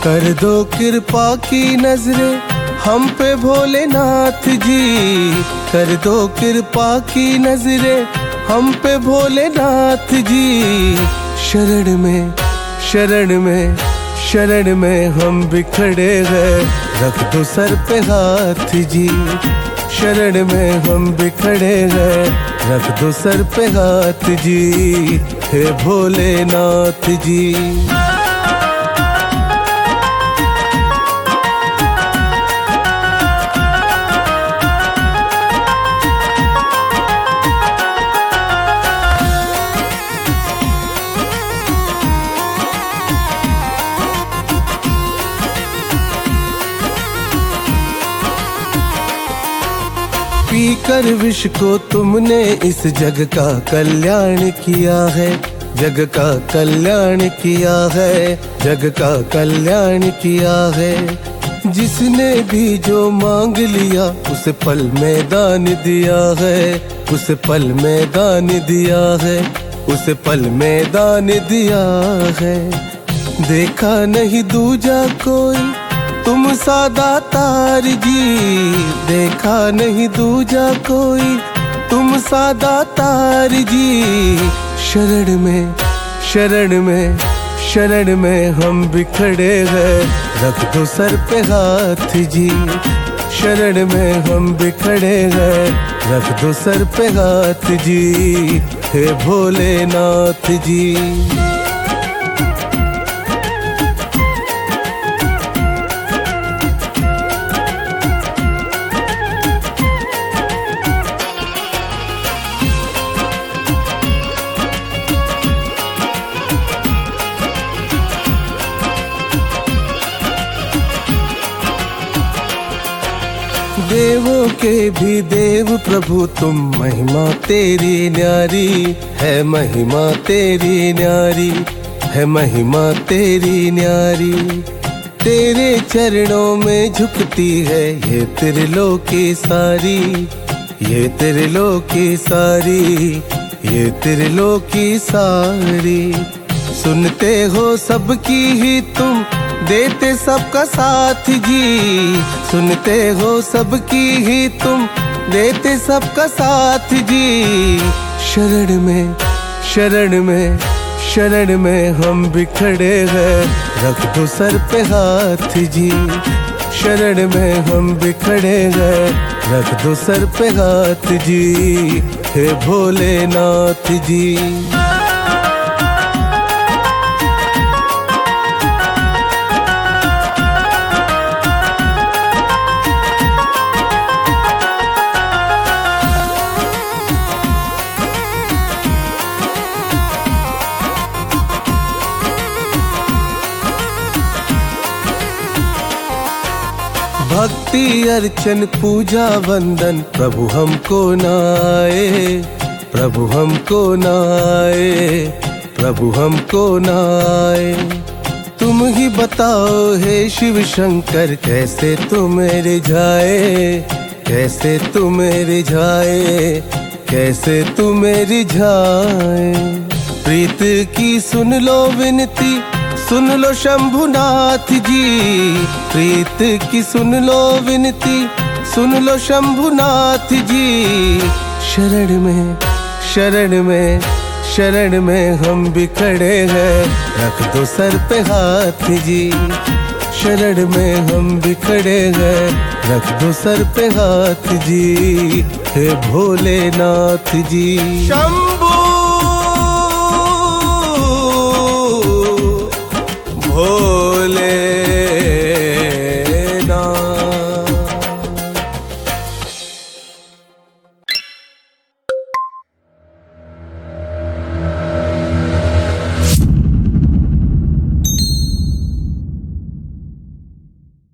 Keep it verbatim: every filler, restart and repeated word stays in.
कर दो कृपा की नजरें हम पे भोलेनाथ जी, कर दो कृपा की नजरें हम पे भोलेनाथ जी। शरण में शरण में शरण में हम बिखरे हैं, रख दो सर पे हाथ जी। शरण में हम बिखरे हैं, रख दो सर पे हाथ जी, हे भोलेनाथ जी। पीकर विष को तुमने इस जग का कल्याण किया है, जग का कल्याण किया है, जग का कल्याण किया है। जिसने भी जो मांग लिया उसे पल में दान दिया है, उसे पल में दान दिया है, उसे पल में दान दिया है। देखा नहीं दूजा कोई तुम सा दातार जी, देखा नहीं दूजा कोई तुम सा दातार जी। शरण में शरण में शरण में हम बिखरे हैं, रख दो सर पे हाथ जी। शरण में हम बिखरे हैं, रख दो सर पे हाथ जी, हे भोलेनाथ जी। देवों के भी देव प्रभु तुम, महिमा तेरी न्यारी है, महिमा तेरी न्यारी है, महिमा तेरी न्यारी। तेरे चरणों में झुकती है ये त्रिलोकी सारी, ये त्रिलोकी सारी, ये त्रिलोकी सारी। सुनते हो सबकी ही तुम, देते सबका साथ जी। सुनते हो सबकी ही तुम, देते सबका साथ जी। शरण में शरण में शरण में हम बिखरे हैं, रख दो सर पे हाथ जी। शरण में हम बिखरे हैं, रख दो सर पे हाथ जी, हे भोलेनाथ जी। भक्ति अर्चन पूजा वंदन प्रभु हमको नाए, प्रभु हमको नाए, प्रभु हमको नाए। तुम ही बताओ हे शिव शंकर, कैसे तुम रिझाए, कैसे तुम रिझाए, कैसे तुम रिझाए। प्रीत की सुन लो विनती, सुन लो शंभुनाथ जी। प्रीत की सुन लो विनती, सुन लो शंभुनाथ जी। शरण में शरण में शरण में हम बिखरे हैं, रख दो सर पे हाथ जी। शरण में हम बिखरे हैं, रख दो सर पे हाथ जी, हे भोलेनाथ जी।